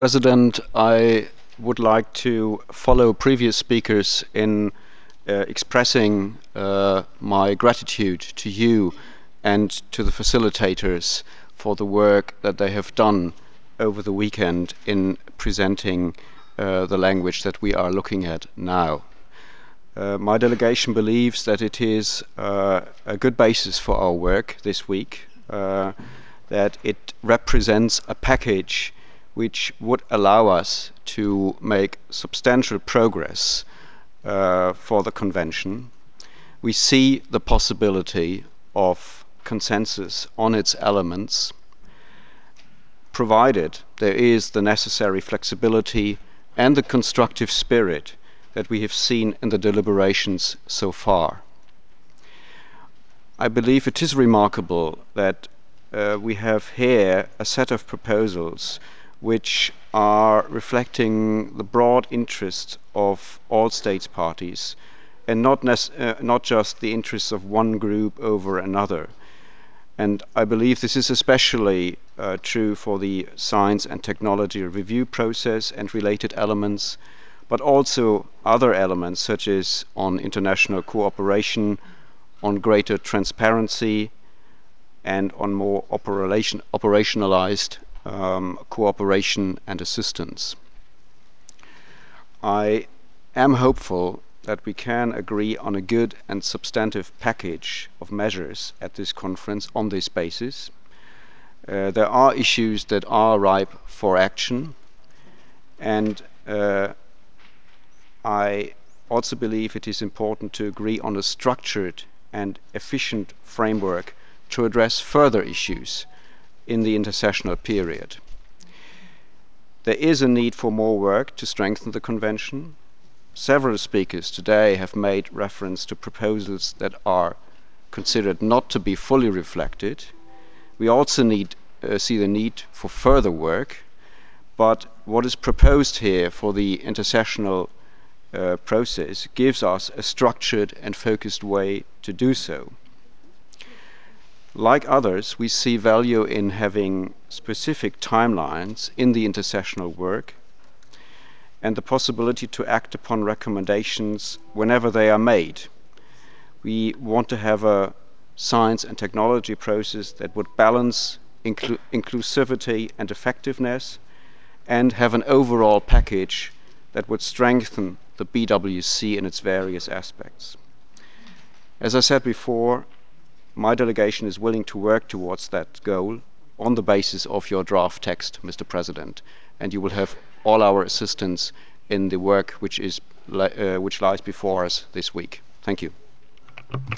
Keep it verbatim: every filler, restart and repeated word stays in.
President, I would like to follow previous speakers in uh, expressing uh, my gratitude to you and to the facilitators for the work that they have done over the weekend in presenting uh, the language that we are looking at now. Uh, my delegation believes that it is uh, a good basis for our work this week, uh, that it represents a package which would allow us to make substantial progress uh, for the convention. We see the possibility of consensus on its elements, provided there is the necessary flexibility and the constructive spirit that we have seen in the deliberations so far. I believe it is remarkable that uh, we have here a set of proposals which are reflecting the broad interests of all states parties and not, uh, not just the interests of one group over another. And I believe this is especially uh, true for the science and technology review process and related elements, but also other elements such as on international cooperation, on greater transparency, and on more operation, operationalized um, cooperation and assistance. I am hopeful that we can agree on a good and substantive package of measures at this conference on this basis. Uh, there are issues that are ripe for action, and uh, I also believe it is important to agree on a structured and efficient framework to address further issues in the intersessional period. There is a need for more work to strengthen the Convention. Several speakers today have made reference to proposals that are considered not to be fully reflected. We also need, uh, see the need for further work, but what is proposed here for the intersessional uh, process gives us a structured and focused way to do so. Like others, we see value in having specific timelines in the intersessional work and the possibility to act upon recommendations whenever they are made. We want to have a science and technology process that would balance inclu inclusivity and effectiveness and have an overall package that would strengthen the B W C in its various aspects. As I said before, my delegation is willing to work towards that goal on the basis of your draft text, Mister President, and you will have all our assistance in the work which, is, uh, which lies before us this week. Thank you.